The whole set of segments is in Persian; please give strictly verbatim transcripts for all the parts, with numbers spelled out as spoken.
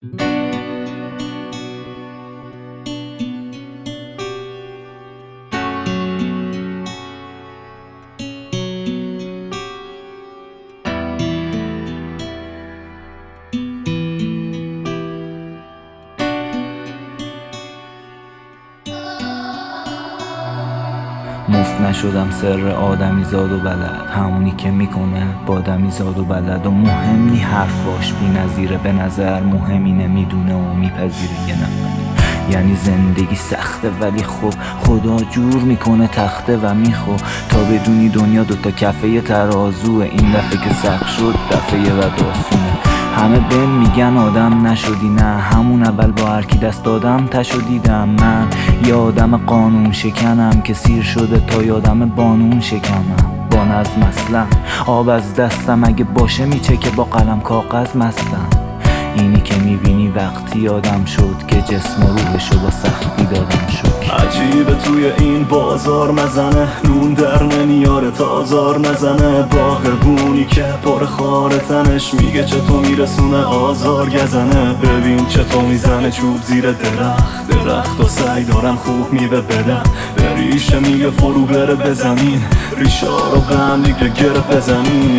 مفت نشدم سر آدمی زاد و بلد، همونی که میکنه با آدمی زاد و بلد. و مهم نی حرفاش بی نظیره، به نظر مهم اینه میدونه و میپذیره یه نفر. یعنی زندگی سخته ولی خب خدا جور میکنه تخته و میخو تا بدونی دنیا دوتا کفه ترازوه. این دفعه که سخت شد دفعه و داستونه. همه بهم میگن آدم نشدی، نه همون اول با هرکی دست دادم تشو دیدم. من یه آدم قانون شکنم که سیر شده تا یادم بانون شکنم. با نظم اصلا آب از دستم اگه باشه میچه که با قلم کاغذ مستم. اینی که میبینی وقتی یادم شد که جسم و روحشو با سختی دادم شد. عجیبه توی این بازار مزنه، نون در نمیاره تازار نزنه. باغبونی که پر خار تنش میگه چطور میرسونه آزار گزنه. ببین چطور میزنه چوب زیر درخت درخت و سعی دارم خوب میوه بدم. به ریشه میگه فرو بره به زمین، ریشه رو به هم دیگه گره بزنین.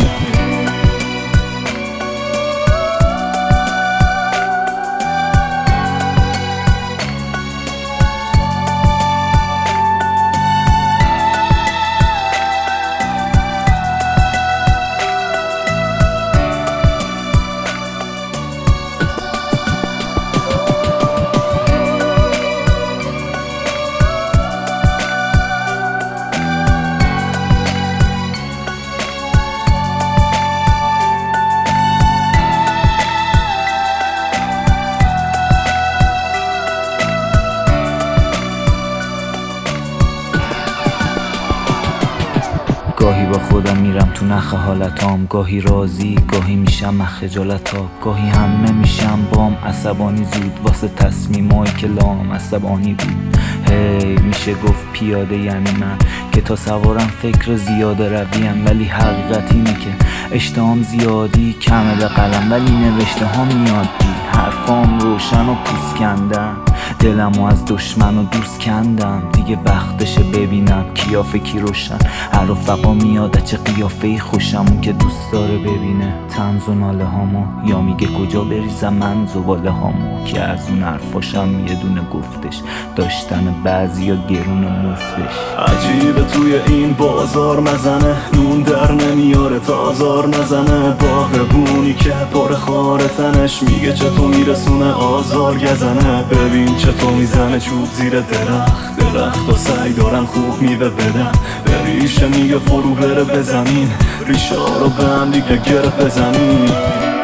گاهی با خودم میرم تو نخ حالتام، گاهی راضی گاهی میشم من خجالتاب. گاهی همه میشم بام عصبانی زود واسه تصمیمایی که لام عصبانی بود. هی hey, میشه گفت پیاده یعنی من که تا سوارم فکر زیاده رویم. ولی حقیقت اینه که اشتهام زیادی کمه به قلم، ولی نوشته ها میاد بی. حرفام روشن و پوست کندم، دلمو از دشمن و دوست کندم. دیگه وقتشه ببینم کیا فکی روشن. هر رفقا میاد چه قیافه‌ای خوشم، اون که دوست داره ببینه طنز و ناله هامو، یا میگه کجا بریزم من زباله هامو. که از اون حرفاشم یه دونه گفتش، داشتن بعضی یا گرون مفتش. عجیبه توی این بازار مزنه، نون در نمیاره تازار نزنه. باغبونی که پر خار تنش میگه چطور میرسونه آزار گزنه. ببین چطور میزنه چوب زیر درخت درخت و سعی دارم خوب میوه بدم. به ریشه میگه فرو بره به زمین، ریشه رو به هم دیگه گره بزنین.